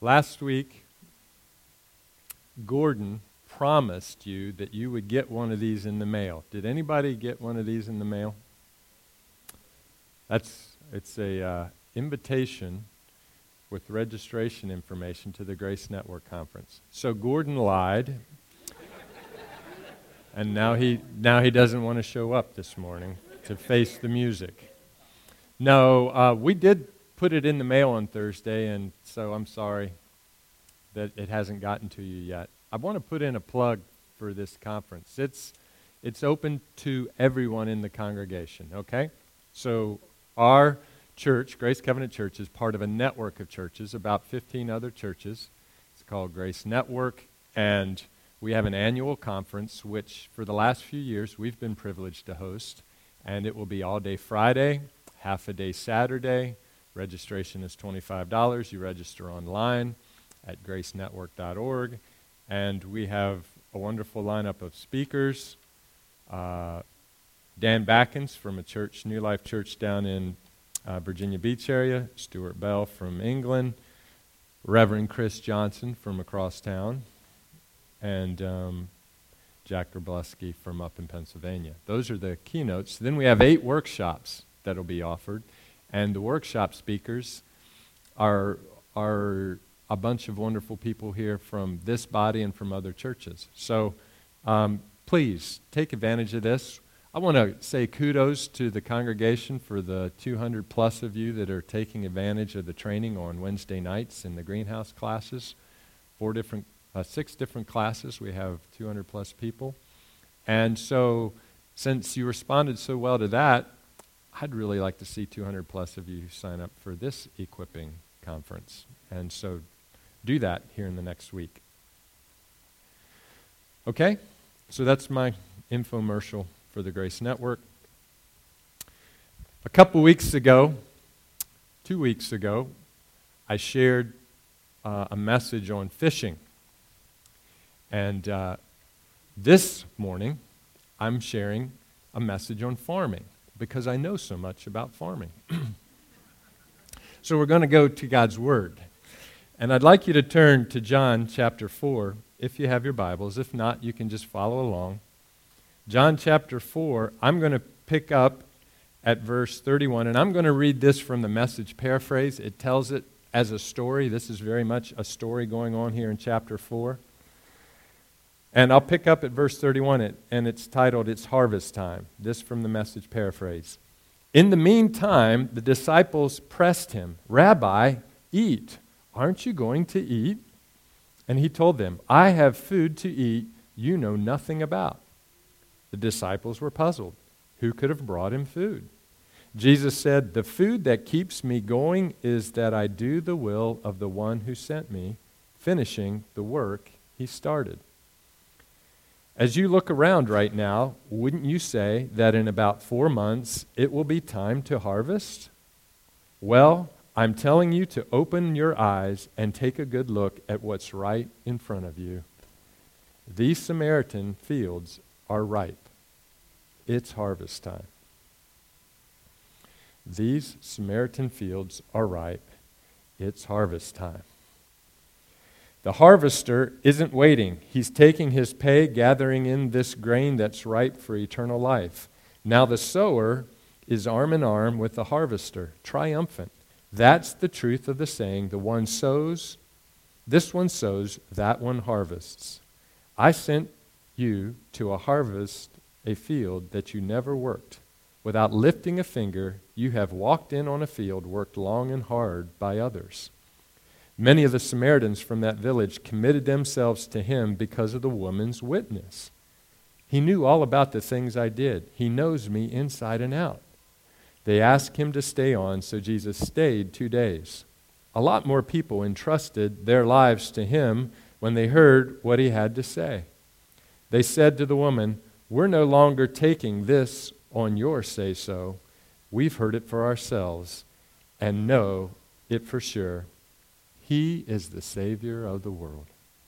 Last week, Gordon promised you that you would get one of these in the mail. Did anybody get one of these in the mail? It's a invitation with registration information to the Grace Network Conference. So Gordon lied, and now he doesn't want to show up this morning to face the music. No, we did put it in the mail on Thursday, and so I'm sorry that it hasn't gotten to you yet. I want to put in a plug for this conference. It's open to everyone in the congregation, okay? So our church, Grace Covenant Church, is part of a network of churches, about 15 other churches. It's called Grace Network, and we have an annual conference, which for the last few years we've been privileged to host, and it will be all day Friday, half a day Saturday. Registration is $25. You register online at gracenetwork.org, and we have a wonderful lineup of speakers. Dan Backens from a church, New Life Church down in Virginia Beach area, Stuart Bell from England, Reverend Chris Johnson from across town, and Jack Grableski from up in Pennsylvania. Those are the keynotes. Then we have 8 workshops that will be offered, and the workshop speakers are a bunch of wonderful people here from this body and from other churches. So please take advantage of this. I want to say kudos to the congregation for the 200 plus of you that are taking advantage of the training on Wednesday nights in the greenhouse classes. 6 different classes. We have 200 plus people. And so since you responded so well to that, I'd really like to see 200 plus of you sign up for this equipping conference. And so do that here in the next week. Okay? So that's my infomercial for the Grace Network. A couple weeks ago, 2 weeks ago, I shared a message on fishing. And this morning, I'm sharing a message on farming because I know so much about farming. So we're going to go to God's Word. And I'd like you to turn to John chapter 4, if you have your Bibles. If not, you can just follow along. John chapter 4, I'm going to pick up at verse 31, and I'm going to read this from the Message paraphrase. It tells it as a story. This is very much a story going on here in chapter 4. And I'll pick up at verse 31, and it's titled, It's Harvest Time. This from the Message paraphrase. In the meantime, the disciples pressed him, Rabbi, eat. Aren't you going to eat? And he told them, I have food to eat you know nothing about. The disciples were puzzled. Who could have brought him food? Jesus said, the food that keeps me going is that I do the will of the one who sent me, finishing the work he started. As you look around right now, wouldn't you say that in about 4 months it will be time to harvest? Well, I'm telling you to open your eyes and take a good look at what's right in front of you. These Samaritan fields are ripe. It's harvest time. These Samaritan fields are ripe. It's harvest time. The harvester isn't waiting. He's taking his pay, gathering in this grain that's ripe for eternal life. Now the sower is arm in arm with the harvester, triumphant. That's the truth of the saying, the one sows, this one sows, that one harvests. I sent you to harvest a field that you never worked. Without lifting a finger, you have walked in on a field worked long and hard by others. Many of the Samaritans from that village committed themselves to him because of the woman's witness. He knew all about the things I did. He knows me inside and out. They asked him to stay on, so Jesus stayed 2 days. A lot more people entrusted their lives to him when they heard what he had to say. They said to the woman, we're no longer taking this on your say-so. We've heard it for ourselves and know it for sure. He is the Savior of the world.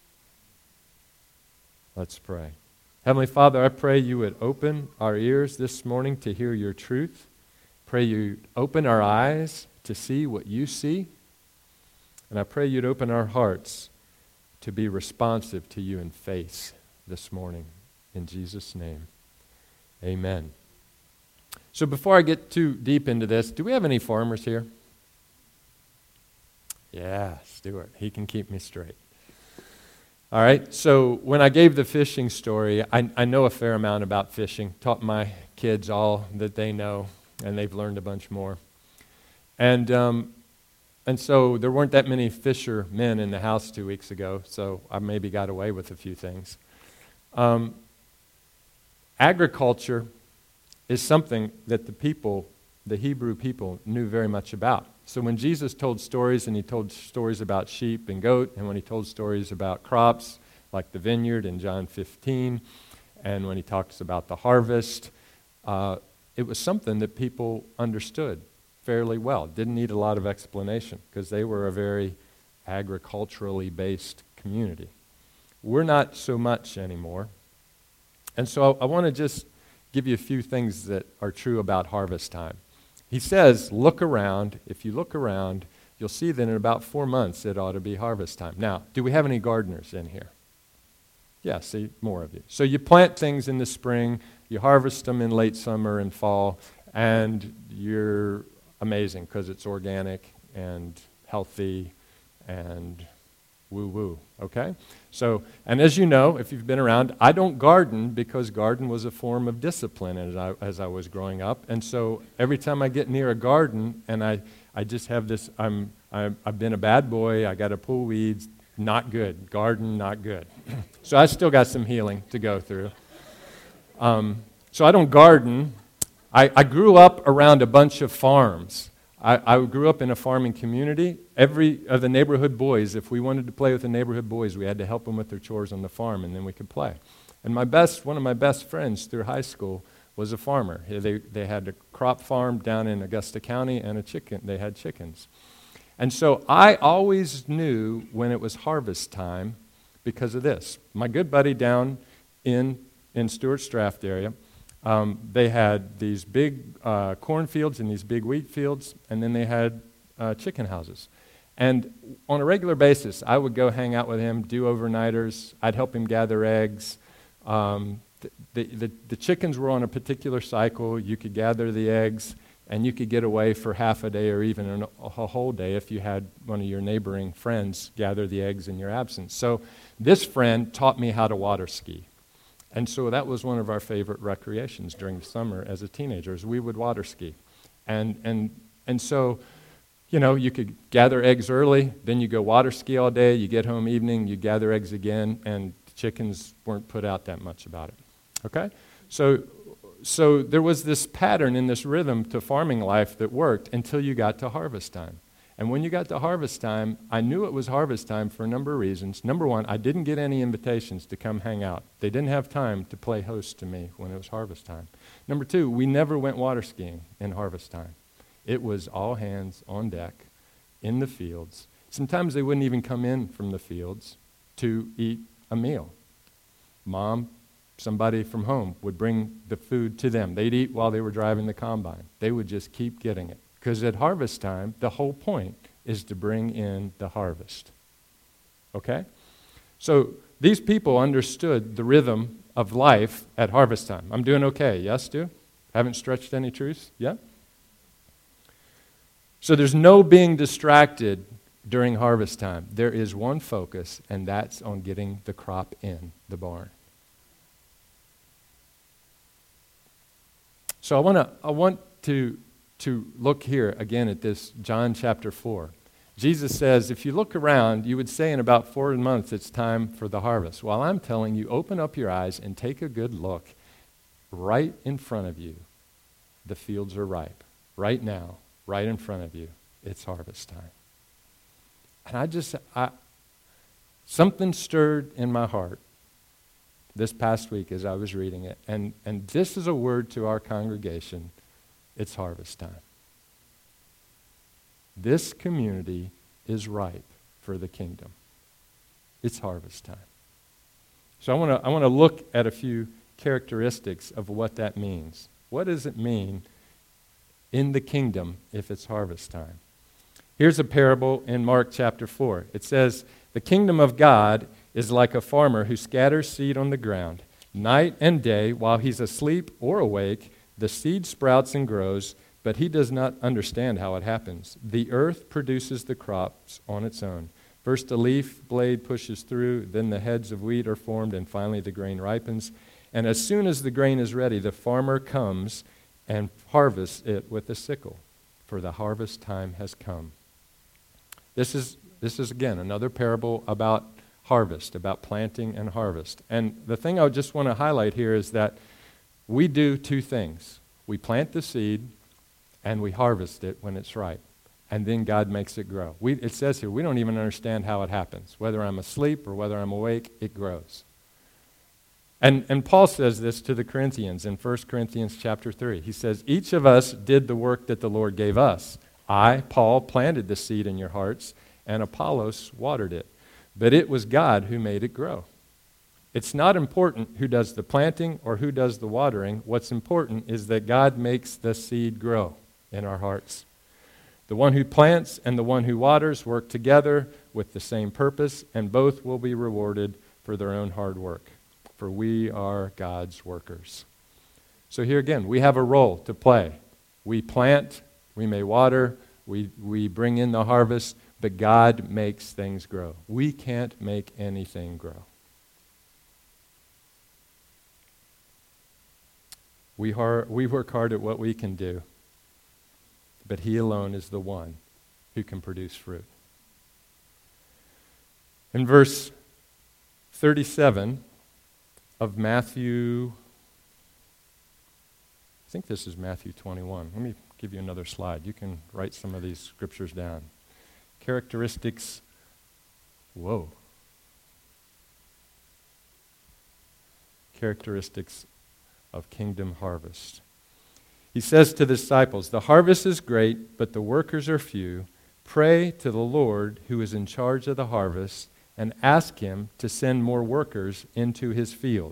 Let's pray. Heavenly Father, I pray you would open our ears this morning to hear your truth. Pray you open our eyes to see what you see. And I pray you'd open our hearts to be responsive to you in faith this morning. In Jesus' name, amen. So before I get too deep into this, do we have any farmers here? Yeah, Stuart. He can keep me straight. All right, so when I gave the fishing story, I know a fair amount about fishing. Taught my kids all that they know, and they've learned a bunch more. And so there weren't that many fishermen in the house 2 weeks ago, so I maybe got away with a few things. Agriculture is something that the Hebrew people, knew very much about. So when Jesus told stories, and he told stories about sheep and goat, and when he told stories about crops, like the vineyard in John 15, and when he talks about the harvest, it was something that people understood fairly well. Didn't need a lot of explanation, because they were a very agriculturally based community. We're not so much anymore. And so I want to just give you a few things that are true about harvest time. He says, look around. If you look around, you'll see that in about 4 months it ought to be harvest time. Now, do we have any gardeners in here? Yeah, see, more of you. So you plant things in the spring, you harvest them in late summer and fall, and you're amazing because it's organic and healthy and woo-woo, okay? So, and as you know, if you've been around, I don't garden because garden was a form of discipline as I was growing up. And so every time I get near a garden and I just have this, I've been a bad boy, I got to pull weeds, not good. Garden, not good. So I still got some healing to go through. So I don't garden. I grew up around a bunch of farms. I grew up in a farming community. Every of the neighborhood boys, if we wanted to play with the neighborhood boys, we had to help them with their chores on the farm, and then we could play. And one of my best friends through high school was a farmer. They had a crop farm down in Augusta County, and they had chickens. And so I always knew when it was harvest time because of this. My good buddy down in Stuart Straft area, they had these big cornfields and these big wheat fields, and then they had chicken houses. And on a regular basis, I would go hang out with him, do overnighters. I'd help him gather eggs. The chickens were on a particular cycle. You could gather the eggs, and you could get away for half a day or even a whole day if you had one of your neighboring friends gather the eggs in your absence. So this friend taught me how to water ski. And so that was one of our favorite recreations during the summer as a teenager, is we would water ski. And so, you know, you could gather eggs early, then you go water ski all day, you get home evening, you gather eggs again, and the chickens weren't put out that much about it. Okay? So there was this pattern and this rhythm to farming life that worked until you got to harvest time. And when you got to harvest time, I knew it was harvest time for a number of reasons. Number one, I didn't get any invitations to come hang out. They didn't have time to play host to me when it was harvest time. Number two, we never went water skiing in harvest time. It was all hands on deck in the fields. Sometimes they wouldn't even come in from the fields to eat a meal. Mom, somebody from home would bring the food to them. They'd eat while they were driving the combine. They would just keep getting it. Because at harvest time, the whole point is to bring in the harvest. Okay? So these people understood the rhythm of life at harvest time. I'm doing okay. Yes, Stu? Haven't stretched any truths? Yeah? So there's no being distracted during harvest time. There is one focus, and that's on getting the crop in the barn. So I want to look here again at this John chapter 4. Jesus says, if you look around, you would say in about 4 months it's time for the harvest. Well, I'm telling you, open up your eyes and take a good look. Right in front of you, the fields are ripe. Right now, right in front of you, it's harvest time. And something stirred in my heart this past week as I was reading it. And this is a word to our congregation. It's harvest time. This community is ripe for the kingdom. It's harvest time. So I want to look at a few characteristics of what that means. What does it mean in the kingdom if it's harvest time? Here's a parable in Mark chapter 4. It says, "The kingdom of God is like a farmer who scatters seed on the ground. Night and day, while he's asleep or awake, the seed sprouts and grows, but he does not understand how it happens. The earth produces the crops on its own. First a leaf blade pushes through, then the heads of wheat are formed, and finally the grain ripens. And as soon as the grain is ready, the farmer comes and harvests it with a sickle, for the harvest time has come." This is again another parable about harvest, about planting and harvest. And the thing I just want to highlight here is that we do two things. We plant the seed and we harvest it when it's right. And then God makes it grow. It says here, we don't even understand how it happens. Whether I'm asleep or whether I'm awake, it grows. And Paul says this to the Corinthians in 1 Corinthians chapter 3. He says, "Each of us did the work that the Lord gave us. I, Paul, planted the seed in your hearts, and Apollos watered it. But it was God who made it grow." It's not important who does the planting or who does the watering. What's important is that God makes the seed grow in our hearts. The one who plants and the one who waters work together with the same purpose, and both will be rewarded for their own hard work. For we are God's workers. So here again, we have a role to play. We plant, we may water, we bring in the harvest, but God makes things grow. We can't make anything grow. We work hard at what we can do, but He alone is the one who can produce fruit. In verse 37 of Matthew, I think this is Matthew 21. Let me give you another slide. You can write some of these scriptures down. Characteristics of kingdom harvest. He says to the disciples, "The harvest is great, but the workers are few. Pray to the Lord who is in charge of the harvest and ask Him to send more workers into His field."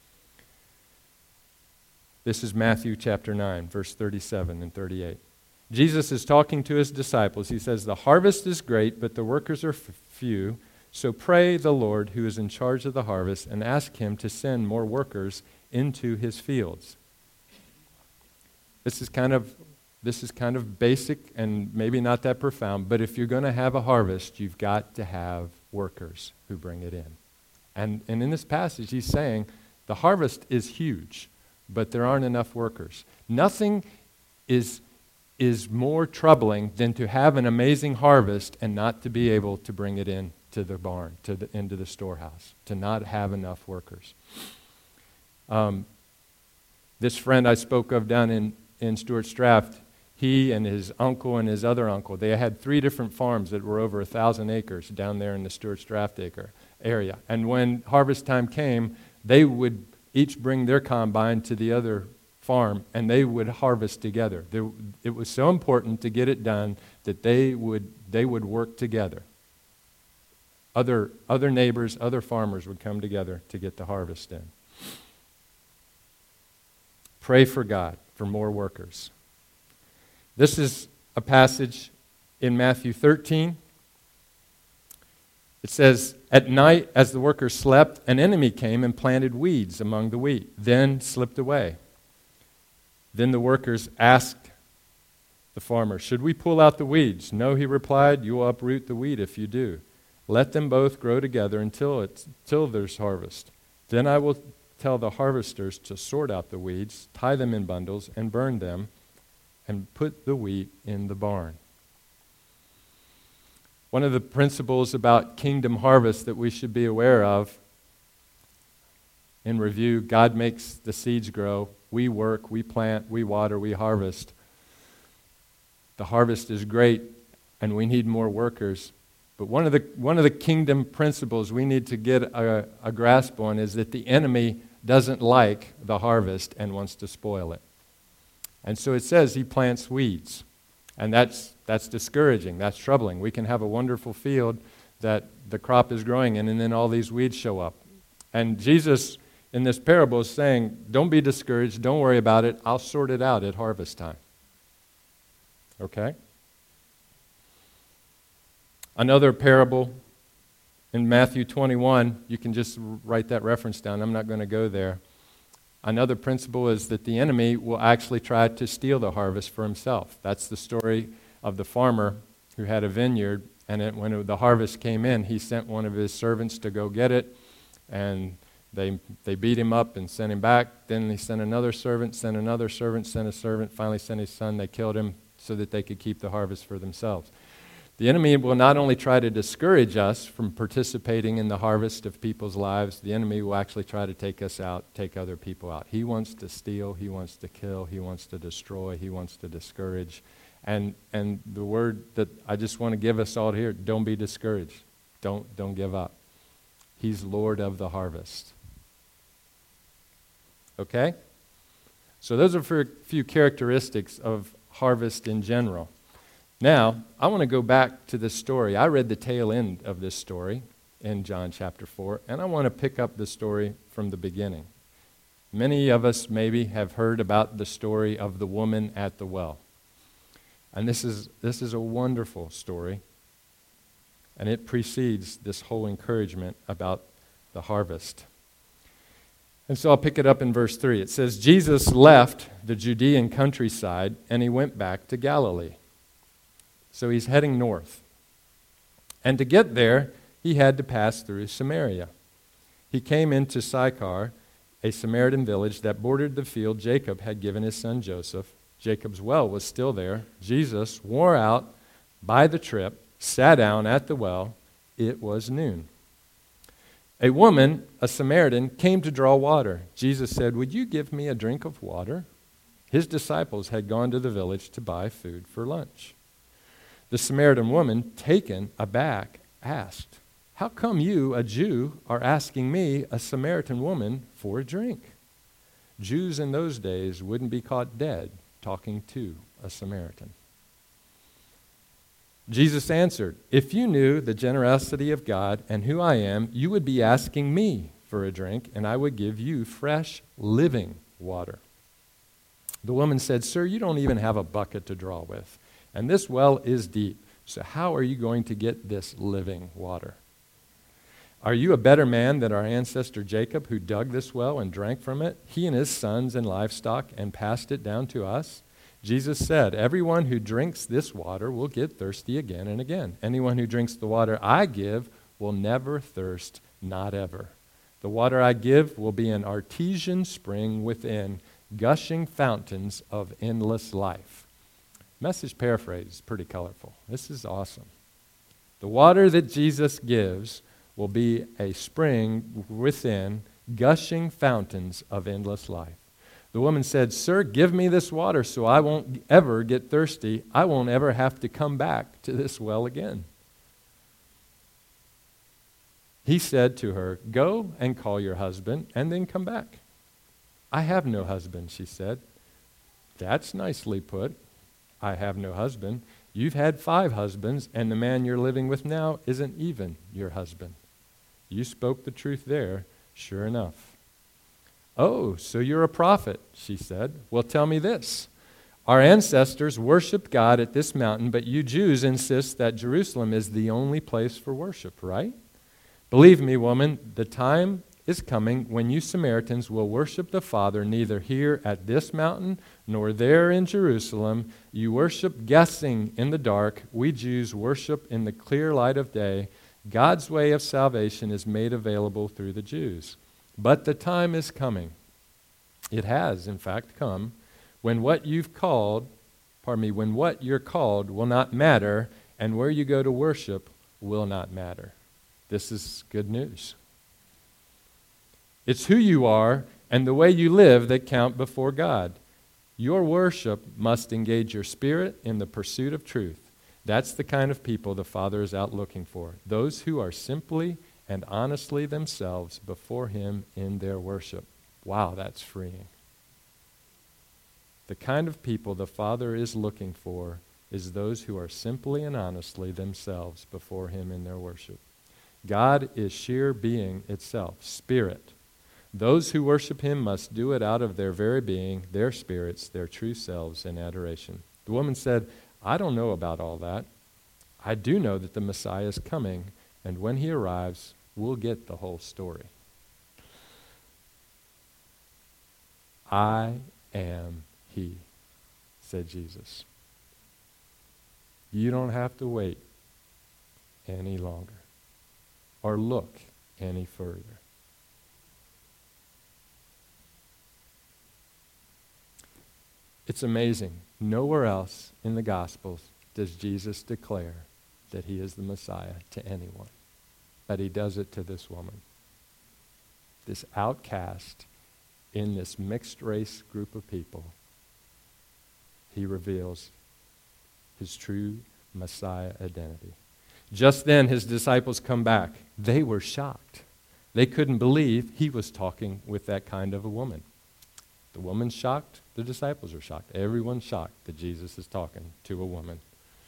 This is Matthew chapter 9, verse 37 and 38. Jesus is talking to His disciples. He says, "The harvest is great, but the workers are few. So pray the Lord who is in charge of the harvest and ask Him to send more workers into His fields." This is kind of basic and maybe not that profound, but if you're going to have a harvest, you've got to have workers who bring it in. And in this passage, He's saying the harvest is huge, but there aren't enough workers. Nothing is more troubling than to have an amazing harvest and not to be able to bring it in to the barn, into the storehouse, to not have enough workers. This friend I spoke of down in Stuarts Draft, he and his uncle and his other uncle, they had 3 different farms that were over 1,000 acres down there in the Stuarts Draft area. And when harvest time came, they would each bring their combine to the other farm, and they would harvest together. It was so important to get it done that they would work together. Other neighbors, other farmers would come together to get the harvest in. Pray for God for more workers. This is a passage in Matthew 13. It says, "At night, as the workers slept, an enemy came and planted weeds among the wheat, then slipped away. Then the workers asked the farmer, 'Should we pull out the weeds?' 'No,' he replied, 'you will uproot the wheat if you do. Let them both grow together until there's harvest. Then I will tell the harvesters to sort out the weeds, tie them in bundles, and burn them, and put the wheat in the barn.'" One of the principles about kingdom harvest that we should be aware of, in review, God makes the seeds grow. We work, we plant, we water, we harvest. The harvest is great, and we need more workers. But one of the kingdom principles we need to get a grasp on is that the enemy doesn't like the harvest and wants to spoil it. And so it says he plants weeds. And that's discouraging. That's troubling. We can have a wonderful field that the crop is growing in, and then all these weeds show up. And Jesus, in this parable, is saying, don't be discouraged. Don't worry about it. I'll sort it out at harvest time. Okay? Another parable in Matthew 21, you can just write that reference down. I'm not going to go there. Another principle is that the enemy will actually try to steal the harvest for himself. That's the story of the farmer who had a vineyard, and when the harvest came in, he sent one of his servants to go get it, and they beat him up and sent him back. Then he sent another servant, sent a servant, finally sent his son. They killed him so that they could keep the harvest for themselves. The enemy will not only try to discourage us from participating in the harvest of people's lives, the enemy will actually try to take us out, take other people out. He wants to steal, he wants to kill, he wants to destroy, he wants to discourage. And the word that I just want to give us all here, don't be discouraged. Don't give up. He's Lord of the harvest. Okay? So those are a few characteristics of harvest in general. Now, I want to go back to this story. I read the tail end of this story in John chapter 4, and I want to pick up the story from the beginning. Many of us maybe have heard about the story of the woman at the well. And this is a wonderful story, and it precedes this whole encouragement about the harvest. And so I'll pick it up in verse 3. It says, Jesus left the Judean countryside, and he went back to Galilee. So he's heading north. And to get there, he had to pass through Samaria. He came into Sychar, a Samaritan village that bordered the field Jacob had given his son Joseph. Jacob's well was still there. Jesus, wore out by the trip, sat down at the well. It was noon. A woman, a Samaritan, came to draw water. Jesus said, "Would you give me a drink of water?" His disciples had gone to the village to buy food for lunch. The Samaritan woman, taken aback, asked, "How come you, a Jew, are asking me, a Samaritan woman, for a drink?" Jews in those days wouldn't be caught dead talking to a Samaritan. Jesus answered, "If you knew the generosity of God and who I am, you would be asking me for a drink, and I would give you fresh, living water." The woman said, "Sir, you don't even have a bucket to draw with. And this well is deep, so how are you going to get this living water? Are you a better man than our ancestor Jacob, who dug this well and drank from it, he and his sons and livestock, and passed it down to us?" Jesus said, "Everyone who drinks this water will get thirsty again and again. Anyone who drinks the water I give will never thirst, not ever. The water I give will be an artesian spring within, gushing fountains of endless life." Message paraphrase is pretty colorful. This is awesome. The water that Jesus gives will be a spring within, gushing fountains of endless life. The woman said, "Sir, give me this water so I won't ever get thirsty. I won't ever have to come back to this well again." He said to her, "Go and call your husband and then come back." "I have no husband," she said. "That's nicely put. I have no husband. You've had 5 husbands, and the man you're living with now isn't even your husband. You spoke the truth there, sure enough." "Oh, so you're a prophet," she said. "Well, tell me this. Our ancestors worshiped God at this mountain, but you Jews insist that Jerusalem is the only place for worship, right? Believe me, woman, the time is coming when you Samaritans will worship the Father neither here at this mountain nor there in Jerusalem. You worship guessing in the dark. We Jews worship in the clear light of day. God's way of salvation is made available through the Jews. But the time is coming. It has, in fact, come when what you're called will not matter, and where you go to worship will not matter." This is good news. It's who you are and the way you live that count before God. Your worship must engage your spirit in the pursuit of truth. That's the kind of people the Father is out looking for. Those who are simply and honestly themselves before Him in their worship. Wow, that's freeing. The kind of people the Father is looking for is those who are simply and honestly themselves before Him in their worship. God is sheer being itself, spirit. Those who worship Him must do it out of their very being, their spirits, their true selves in adoration. The woman said, "I don't know about all that. I do know that the Messiah is coming, and when he arrives, we'll get the whole story. I am he, said Jesus. You don't have to wait any longer or look any further. It's amazing. Nowhere else in the Gospels does Jesus declare that he is the Messiah to anyone. But he does it to this woman. This outcast in this mixed race group of people. He reveals his true Messiah identity. Just then his disciples come back. They were shocked. They couldn't believe he was talking with that kind of a woman. The woman's shocked. The disciples are shocked. Everyone's shocked that Jesus is talking to a woman.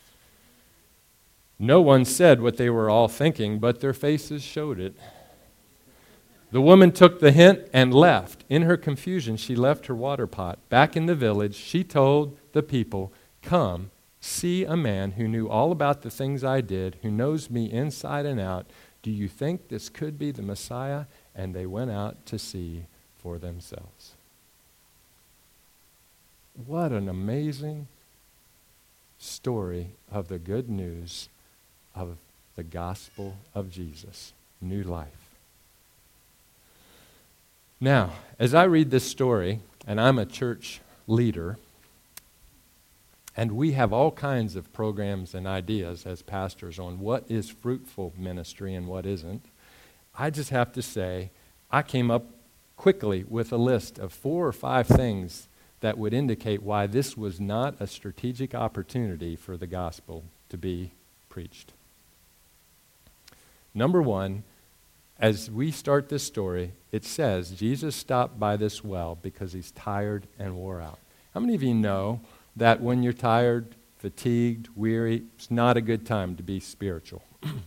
No one said what they were all thinking, but their faces showed it. The woman took the hint and left. In her confusion, she left her water pot. Back in the village, she told the people, "Come, see a man who knew all about the things I did, who knows me inside and out. Do you think this could be the Messiah?" And they went out to see for themselves. What an amazing story of the good news of the gospel of Jesus, new life. Now, as I read this story, and I'm a church leader, and we have all kinds of programs and ideas as pastors on what is fruitful ministry and what isn't, I just have to say, I came up quickly with a list of 4 or 5 things that would indicate why this was not a strategic opportunity for the gospel to be preached. Number 1, as we start this story, it says Jesus stopped by this well because he's tired and wore out. How many of you know that when you're tired, fatigued, weary, it's not a good time to be spiritual?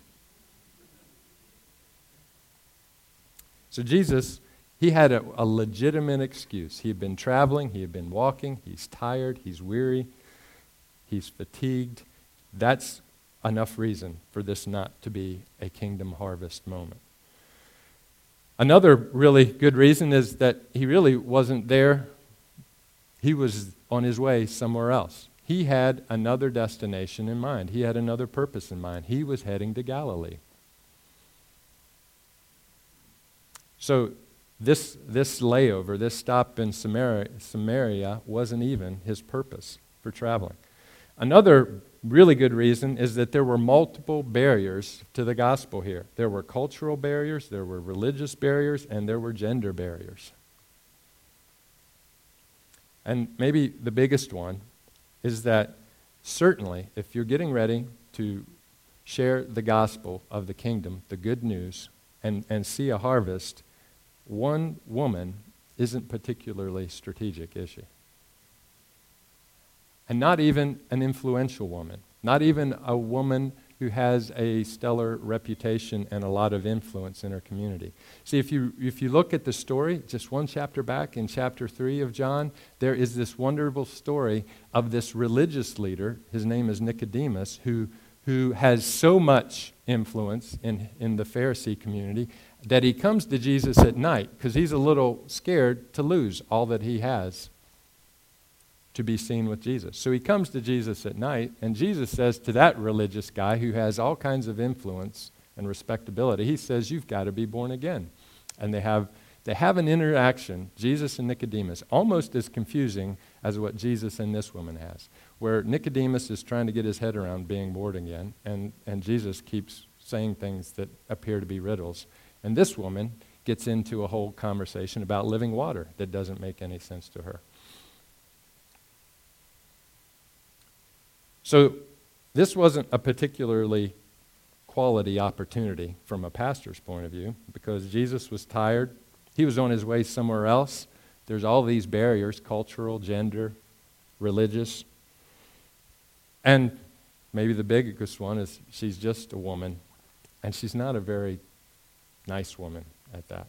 So Jesus, he had a legitimate excuse. He had been traveling, he had been walking, he's tired, he's weary, he's fatigued. That's enough reason for this not to be a kingdom harvest moment. Another really good reason is that he really wasn't there. He was on his way somewhere else. He had another destination in mind. He had another purpose in mind. He was heading to Galilee. So this layover, this stop in Samaria wasn't even his purpose for traveling. Another really good reason is that there were multiple barriers to the gospel here. There were cultural barriers, there were religious barriers, and there were gender barriers. And maybe the biggest one is that certainly if you're getting ready to share the gospel of the kingdom, the good news, and see a harvest, one woman isn't particularly strategic, is she? And not even an influential woman, not even a woman who has a stellar reputation and a lot of influence in her community. See, if you look at the story, just one chapter back in chapter 3 of John, there is this wonderful story of this religious leader, his name is Nicodemus, who has so much influence in the Pharisee community that he comes to Jesus at night because he's a little scared to lose all that he has to be seen with Jesus. So he comes to Jesus at night, and Jesus says to that religious guy who has all kinds of influence and respectability, he says, "You've got to be born again." And they have an interaction, Jesus and Nicodemus, almost as confusing as what Jesus and this woman has, where Nicodemus is trying to get his head around being born again, and Jesus keeps saying things that appear to be riddles. And this woman gets into a whole conversation about living water that doesn't make any sense to her. So this wasn't a particularly quality opportunity from a pastor's point of view because Jesus was tired. He was on his way somewhere else. There's all these barriers, cultural, gender, religious. And maybe the biggest one is she's just a woman, and she's not a very nice woman at that.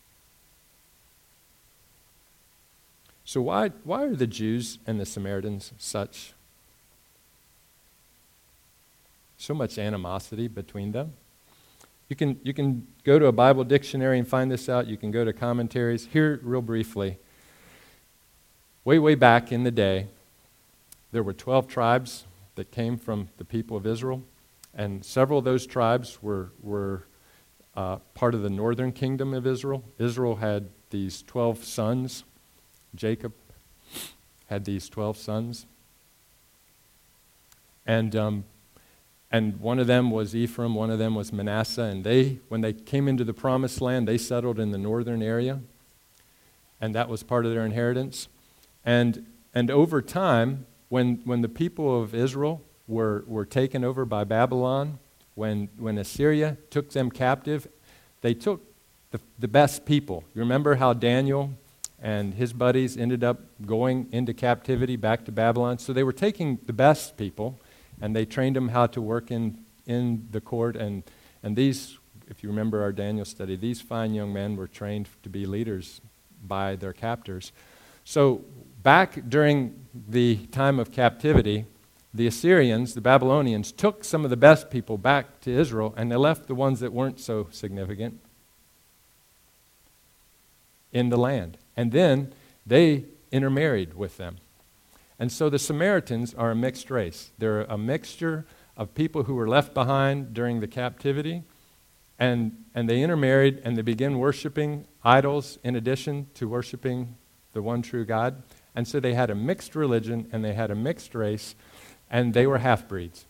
So why are the Jews and the Samaritans such So much animosity between them. You can go to a Bible dictionary and find this out. You can go to commentaries. Here, real briefly, way back in the day, there were 12 tribes that came from the people of Israel, and several of those tribes were part of the northern kingdom of Israel. Israel had these 12 sons. Jacob had these 12 sons. And one of them was Ephraim, one of them was Manasseh, and when they came into the promised land, they settled in the northern area, and that was part of their inheritance. And over time, when the people of Israel were taken over by Babylon, when Assyria took them captive, they took the best people. You remember how Daniel and his buddies ended up going into captivity back to Babylon? So they were taking the best people, and they trained them how to work in the court. And these, if you remember our Daniel study, these fine young men were trained to be leaders by their captors. So back during the time of captivity, the Assyrians, the Babylonians, took some of the best people back to Israel, and they left the ones that weren't so significant in the land. And then they intermarried with them. And so the Samaritans are a mixed race. They're a mixture of people who were left behind during the captivity, and they intermarried, and they began worshiping idols in addition to worshiping the one true God. And so they had a mixed religion, and they had a mixed race, and they were half-breeds.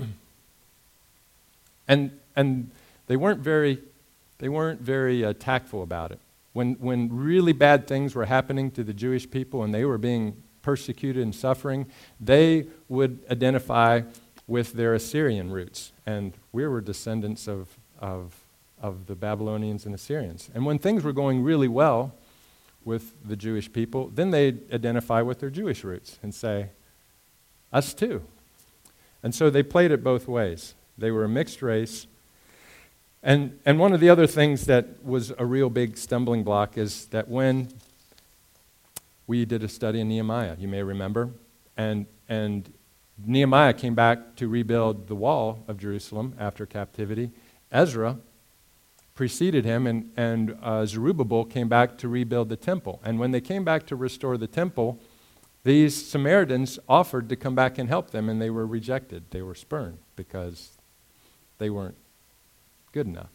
and they weren't very tactful about it. When really bad things were happening to the Jewish people and they were being persecuted and suffering, they would identify with their Assyrian roots. And we were descendants of the Babylonians and Assyrians. And when things were going really well with the Jewish people, then they'd identify with their Jewish roots and say, us too. And so they played it both ways. They were a mixed race. And one of the other things that was a real big stumbling block is that when we did a study in Nehemiah, you may remember, and Nehemiah came back to rebuild the wall of Jerusalem after captivity. Ezra preceded him, and Zerubbabel came back to rebuild the temple. And when they came back to restore the temple, these Samaritans offered to come back and help them, and they were rejected. They were spurned because they weren't good enough.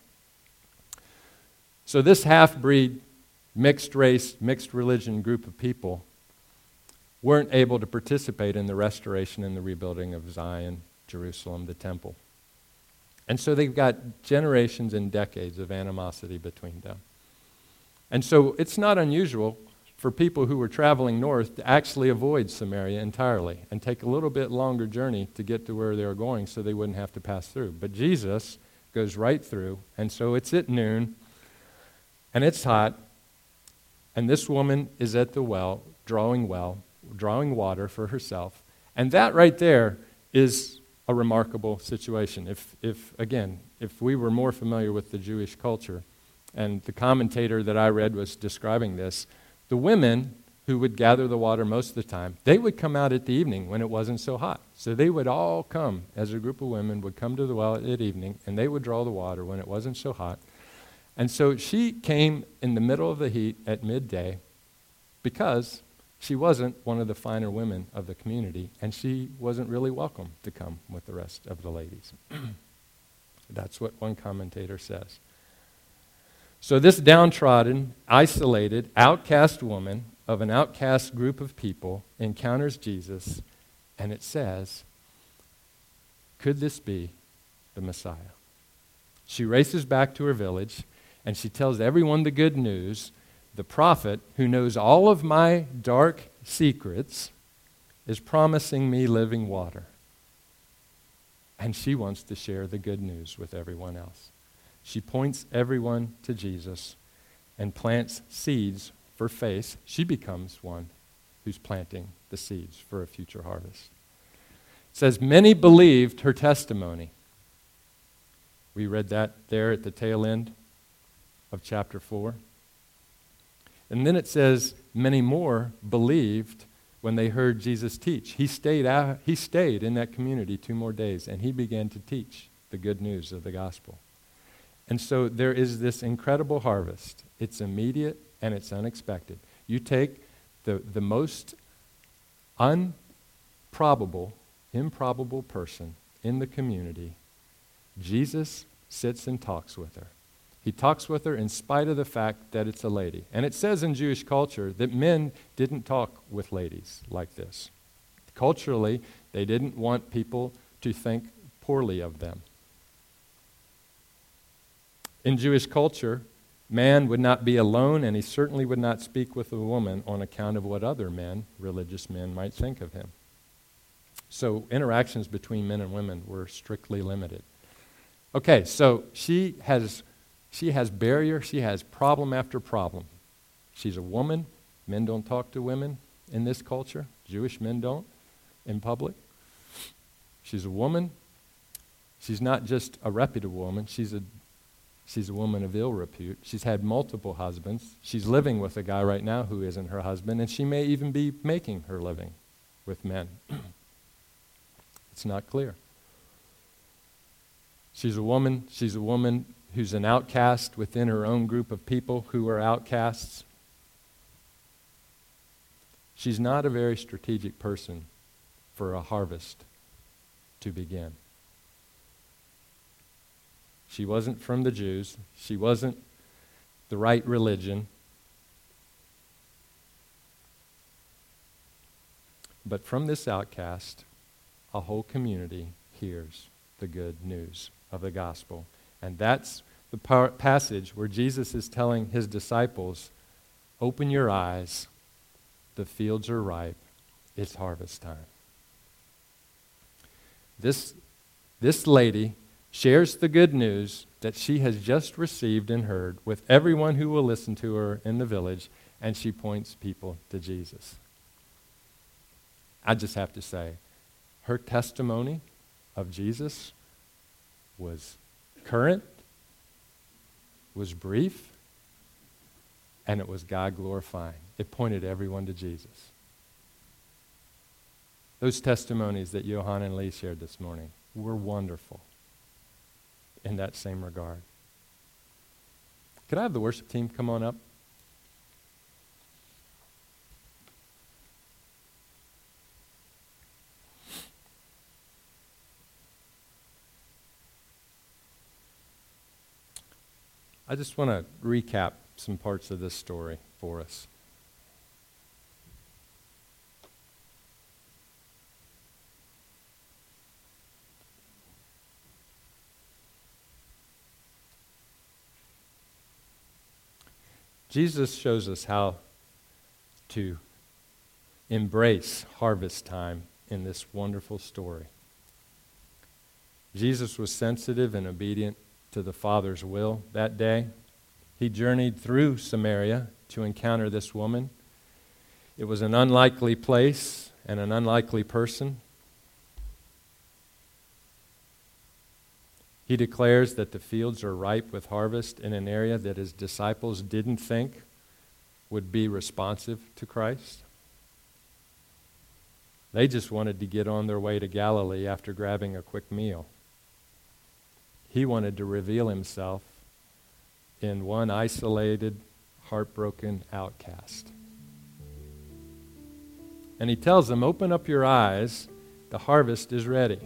So this half-breed, mixed race, mixed religion group of people weren't able to participate in the restoration and the rebuilding of Zion, Jerusalem, the temple. And so they've got generations and decades of animosity between them. And so it's not unusual for people who were traveling north to actually avoid Samaria entirely and take a little bit longer journey to get to where they were going so they wouldn't have to pass through. But Jesus goes right through, and so it's at noon, and it's hot, and this woman is at the well, drawing water for herself. And that right there is a remarkable situation. If we were more familiar with the Jewish culture, and the commentator that I read was describing this, the women who would gather the water most of the time, they would come out at the evening when it wasn't so hot. So they would all come, as a group of women, would come to the well at evening, and they would draw the water when it wasn't so hot. And so she came in the middle of the heat at midday because she wasn't one of the finer women of the community, and she wasn't really welcome to come with the rest of the ladies. That's what one commentator says. So this downtrodden, isolated, outcast woman of an outcast group of people encounters Jesus, and it says, could this be the Messiah? She races back to her village, and she tells everyone the good news. The prophet, who knows all of my dark secrets, is promising me living water. And she wants to share the good news with everyone else. She points everyone to Jesus and plants seeds for faith. She becomes one who's planting the seeds for a future harvest. It says, many believed her testimony. We read that there at the tail end of chapter 4. And then it says, many more believed when they heard Jesus teach. He stayed in that community 2 more days, and he began to teach the good news of the gospel. And so there is this incredible harvest. It's immediate and it's unexpected. You take the most improbable person in the community, Jesus sits and talks with her. He talks with her in spite of the fact that it's a lady. And it says in Jewish culture that men didn't talk with ladies like this. Culturally, they didn't want people to think poorly of them. In Jewish culture, man would not be alone, and he certainly would not speak with a woman on account of what other men, religious men, might think of him. So interactions between men and women were strictly limited. Okay, so she has barrier, she has problem after problem. She's a woman. Men don't talk to women in this culture. Jewish men don't in public. She's a woman. She's not just a reputable woman. She's a woman of ill repute. She's had multiple husbands. She's living with a guy right now who isn't her husband, and she may even be making her living with men. It's not clear. She's a woman who's an outcast within her own group of people who are outcasts. She's not a very strategic person for a harvest to begin. She wasn't from the Jews. She wasn't the right religion. But from this outcast, a whole community hears the good news of the gospel. And that's the passage where Jesus is telling his disciples, open your eyes, the fields are ripe, it's harvest time. This lady shares the good news that she has just received and heard with everyone who will listen to her in the village, and she points people to Jesus. I just have to say, her testimony of Jesus was current, was brief, and it was God-glorifying. It pointed everyone to Jesus. Those testimonies that Johan and Lee shared this morning were wonderful in that same regard. Could I have the worship team come on up? I just want to recap some parts of this story for us. Jesus shows us how to embrace harvest time in this wonderful story. Jesus was sensitive and obedient to the Father's will that day. He journeyed through Samaria to encounter this woman. It was an unlikely place and an unlikely person. He declares that the fields are ripe with harvest in an area that his disciples didn't think would be responsive to Christ. They just wanted to get on their way to Galilee after grabbing a quick meal. He wanted to reveal himself in one isolated, heartbroken outcast. And he tells them, open up your eyes, the harvest is ready.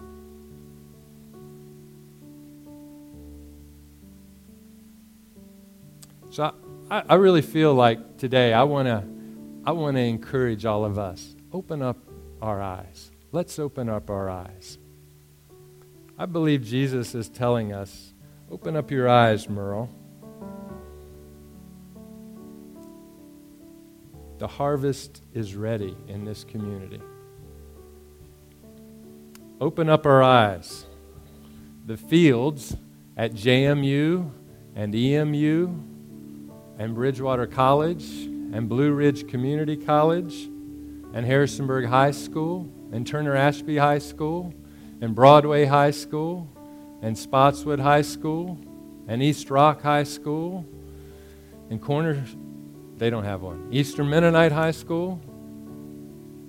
So I really feel like today I want to encourage all of us. Open up our eyes. Let's open up our eyes. I believe Jesus is telling us, open up your eyes, Merle. The harvest is ready in this community. Open up our eyes. The fields at JMU and EMU and Bridgewater College and Blue Ridge Community College and Harrisonburg High School and Turner Ashby High School and Broadway High School and Spotswood High School and East Rock High School and they don't have one. Eastern Mennonite High School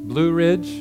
Blue Ridge,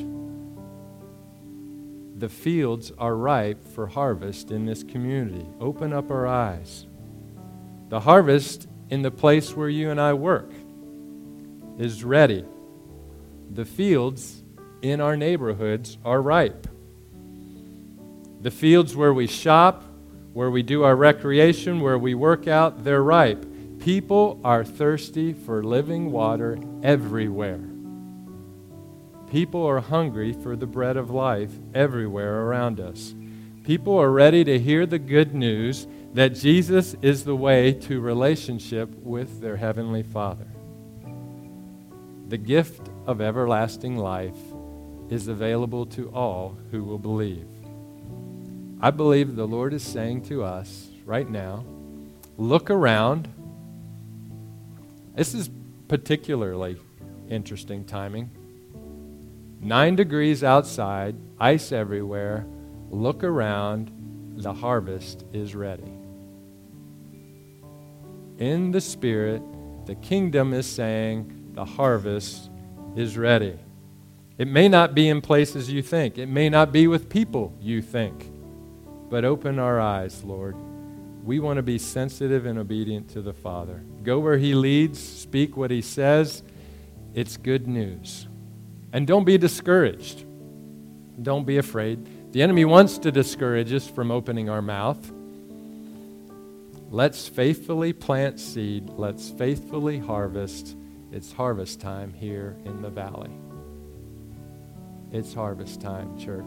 the fields are ripe for harvest in this community. Open up our eyes. The harvest in the place where you and I work is ready. The fields in our neighborhoods are ripe. The fields where we shop, where we do our recreation, where we work out, they're ripe. People are thirsty for living water everywhere. People are hungry for the bread of life everywhere around us. People are ready to hear the good news that Jesus is the way to relationship with their Heavenly Father. The gift of everlasting life is available to all who will believe. I believe the Lord is saying to us right now, look around. This is particularly interesting timing. 9 degrees outside, ice everywhere. Look around, the harvest is ready. In the Spirit, the kingdom is saying the harvest is ready. It may not be in places you think. It may not be with people you think. But open our eyes, Lord. We want to be sensitive and obedient to the Father. Go where He leads, speak what He says. It's good news. And don't be discouraged. Don't be afraid. The enemy wants to discourage us from opening our mouth. Let's faithfully plant seed. Let's faithfully harvest. It's harvest time here in the valley. It's harvest time, church.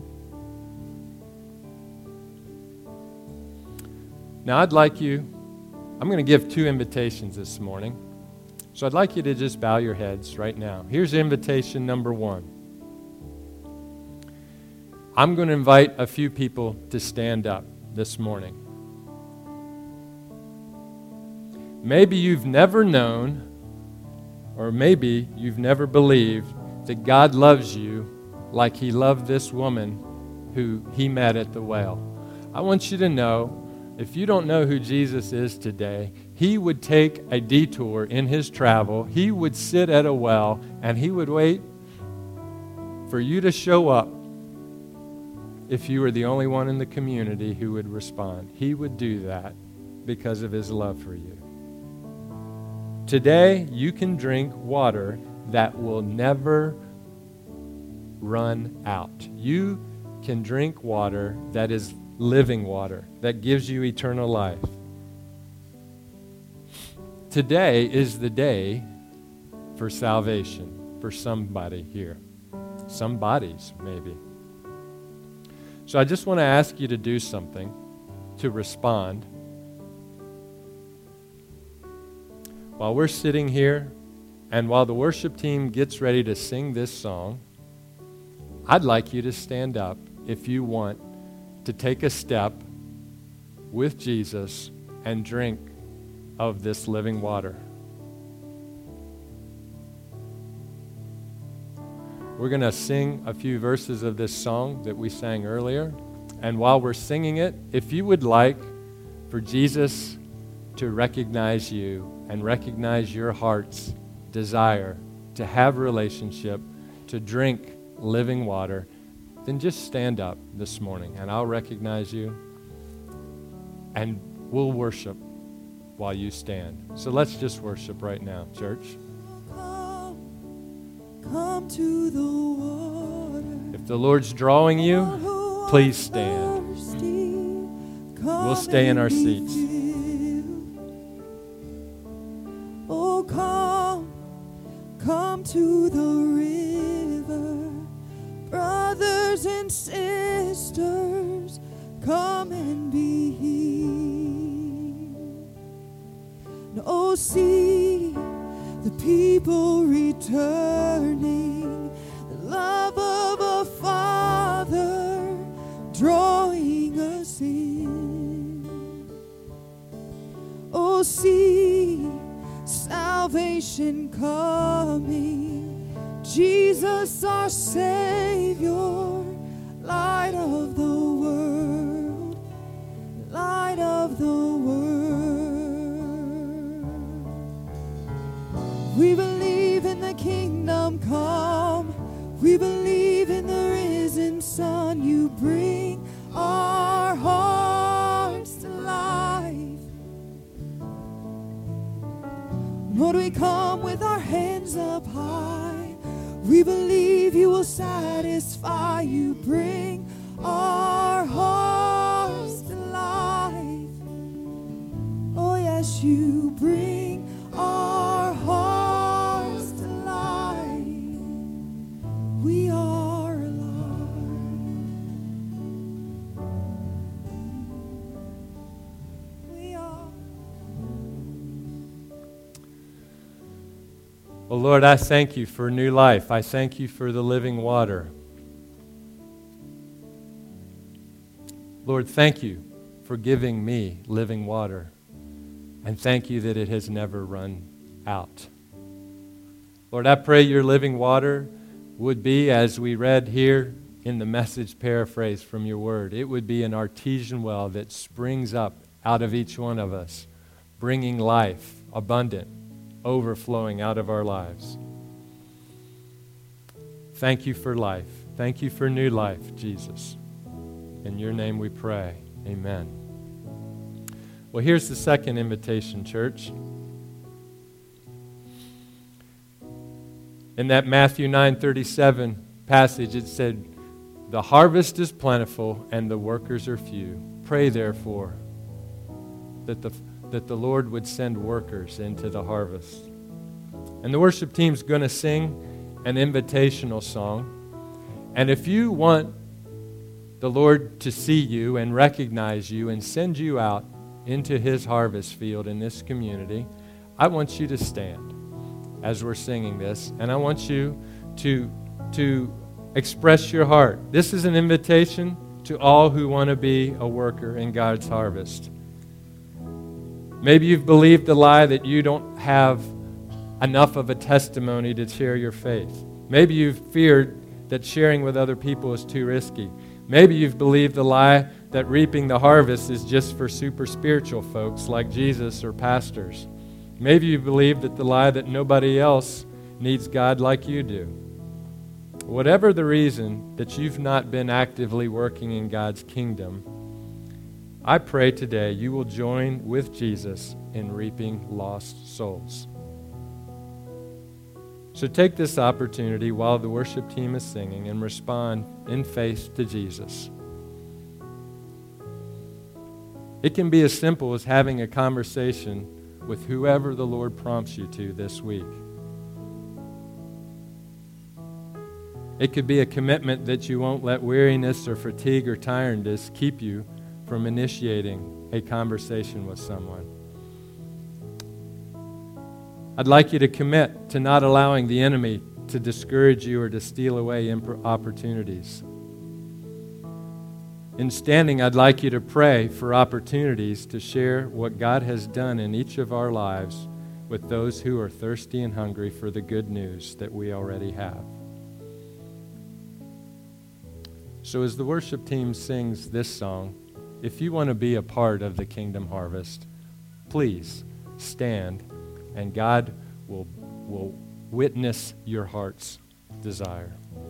Now I'm going to give 2 invitations this morning. So I'd like you to just bow your heads right now. Here's invitation number 1. I'm going to invite a few people to stand up this morning. Maybe you've never known, or maybe you've never believed that God loves you like He loved this woman who He met at the well. I want you to know, if you don't know who Jesus is today, He would take a detour in His travel. He would sit at a well, and He would wait for you to show up if you were the only one in the community who would respond. He would do that because of His love for you. Today, you can drink water that will never run out. You can drink water that is living water, that gives you eternal life. Today is the day for salvation for somebody here. Some bodies, maybe. So I just want to ask you to do something to respond. While we're sitting here and while the worship team gets ready to sing this song, I'd like you to stand up if you want to take a step with Jesus and drink of this living water. We're going to sing a few verses of this song that we sang earlier. And while we're singing it, if you would like for Jesus to recognize you and recognize your heart's desire to have a relationship, to drink living water, then just stand up this morning and I'll recognize you and we'll worship while you stand. So let's just worship right now, church. Come to the water. If the Lord's drawing you, please stand. We'll stay in our seats. Oh, come to the river. Brothers and sisters, come and be healed. And oh, see the people returning, the love of a Father drawing us in. Oh, see salvation coming, Jesus our Savior, light of the world, light of the world. We believe in the kingdom come, believe in the risen Son. You bring our hearts to life. Lord, we come with our hands up high. We believe you will satisfy. You bring our hearts to life. Oh yes, you bring our hearts to life. We are alive. We are. Well, Lord, I thank you for new life. I thank you for the living water. Lord, thank you for giving me living water. And thank you that it has never run out. Lord, I pray your living water would be, as we read here in the Message paraphrase from your word, it would be an artesian well that springs up out of each one of us, bringing life, abundant, overflowing out of our lives. Thank you for life. Thank you for new life, Jesus. In your name we pray. Amen. Well, here's the second invitation, church. In that Matthew 9:37 passage, it said, "The harvest is plentiful and the workers are few. Pray, therefore, that the Lord would send workers into the harvest." And the worship team's going to sing an invitational song. And if you want the Lord to see you and recognize you and send you out into his harvest field in this community, I want you to stand as we're singing this, and I want you to express your heart. This is an invitation to all who want to be a worker in God's harvest. Maybe you've believed the lie that you don't have enough of a testimony to share your faith. Maybe you've feared that sharing with other people is too risky. Maybe you've believed the lie that reaping the harvest is just for super spiritual folks like Jesus or pastors. Maybe you believe that the lie that nobody else needs God like you do. Whatever the reason that you've not been actively working in God's kingdom, I pray today you will join with Jesus in reaping lost souls. So take this opportunity while the worship team is singing and respond in faith to Jesus. It can be as simple as having a conversation with whoever the Lord prompts you to this week. It could be a commitment that you won't let weariness or fatigue or tiredness keep you from initiating a conversation with someone. I'd like you to commit to not allowing the enemy to discourage you or to steal away opportunities. In standing, I'd like you to pray for opportunities to share what God has done in each of our lives with those who are thirsty and hungry for the good news that we already have. So as the worship team sings this song, if you want to be a part of the Kingdom Harvest, please stand, and God will witness your heart's desire.